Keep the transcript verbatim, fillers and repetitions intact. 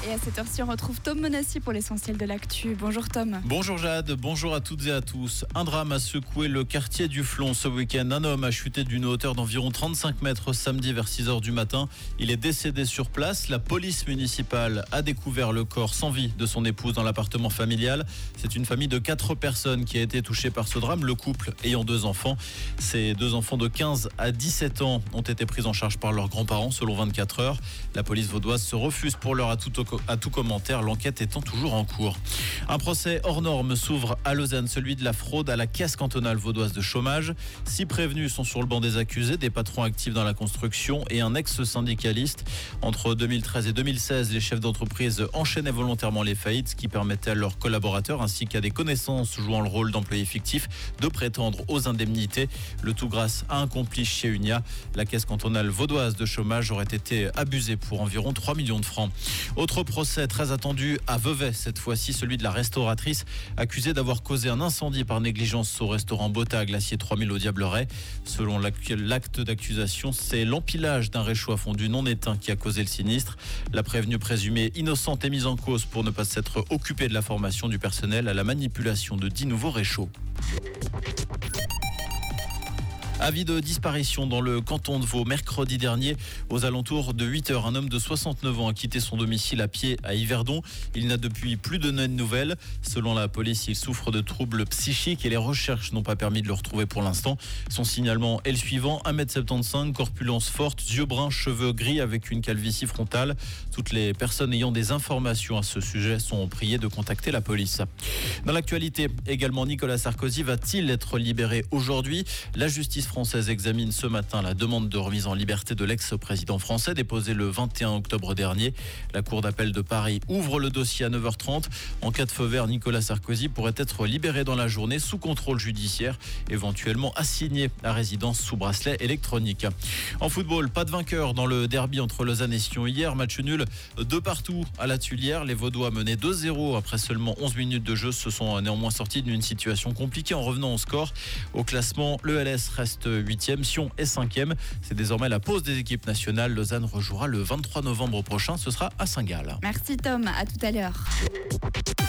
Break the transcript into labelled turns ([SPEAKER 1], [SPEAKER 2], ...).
[SPEAKER 1] Et à cette heure-ci, on retrouve Tom Monassi pour l'essentiel de l'actu. Bonjour Tom.
[SPEAKER 2] Bonjour Jade, bonjour à toutes et à tous. Un drame a secoué le quartier du Flon ce week-end. Un homme a chuté d'une hauteur d'environ trente-cinq mètres samedi vers six heures du matin. Il est décédé sur place. La police municipale a découvert le corps sans vie de son épouse dans l'appartement familial. C'est une famille de quatre personnes qui a été touchée par ce drame. Le couple ayant deux enfants. Ces deux enfants de quinze à dix-sept ans ont été pris en charge par leurs grands-parents selon vingt-quatre heures. La police vaudoise se refuse pour l'heure à tout, à tout commentaire, l'enquête étant toujours en cours. Un procès hors norme s'ouvre à Lausanne, celui de la fraude à la caisse cantonale vaudoise de chômage. Six prévenus sont sur le banc des accusés, des patrons actifs dans la construction et un ex-syndicaliste. Entre deux mille treize et deux mille seize, les chefs d'entreprise enchaînaient volontairement les faillites, ce qui permettait à leurs collaborateurs ainsi qu'à des connaissances jouant le rôle d'employés fictifs de prétendre aux indemnités. Le tout grâce à un complice chez Unia. La caisse cantonale vaudoise de chômage aurait été abusée pour environ trois millions de francs. Autre procès très attendu à Vevey, cette fois-ci celui de la restauratrice accusée d'avoir causé un incendie par négligence au restaurant Botta à Glacier trois mille au Diableret. Selon l'acte d'accusation, c'est l'empilage d'un réchaud à fondu non éteint qui a causé le sinistre. La prévenue présumée innocente est mise en cause pour ne pas s'être occupée de la formation du personnel à la manipulation de dix nouveaux réchauds. Avis de disparition dans le canton de Vaud. Mercredi dernier, aux alentours de huit heures, un homme de soixante-neuf ans a quitté son domicile à pied à Yverdon. Il n'a depuis plus de nouvelles. Selon la police, il souffre de troubles psychiques et les recherches n'ont pas permis de le retrouver pour l'instant. Son signalement est le suivant. un mètre soixante-quinze, corpulence forte, yeux bruns, cheveux gris avec une calvitie frontale. Toutes les personnes ayant des informations à ce sujet sont priées de contacter la police. Dans l'actualité, également, Nicolas Sarkozy va-t-il être libéré aujourd'hui ? La justice française examine ce matin la demande de remise en liberté de l'ex-président français déposée le vingt et un octobre dernier. La Cour d'appel de Paris ouvre le dossier à neuf heures trente. En cas de feu vert, Nicolas Sarkozy pourrait être libéré dans la journée sous contrôle judiciaire, éventuellement assigné à résidence sous bracelet électronique. En football, pas de vainqueur dans le derby entre Lausanne et Sion hier. Match nul de partout à la Tuilière. Les Vaudois menaient deux zéro après seulement onze minutes de jeu se sont néanmoins sortis d'une situation compliquée en revenant au score. Au classement, l'E L S reste huitième, Sion est cinquième. C'est désormais la pause des équipes nationales. Lausanne rejouera le vingt-trois novembre prochain. Ce sera à Saint-Gall.
[SPEAKER 1] Merci Tom, à tout à l'heure.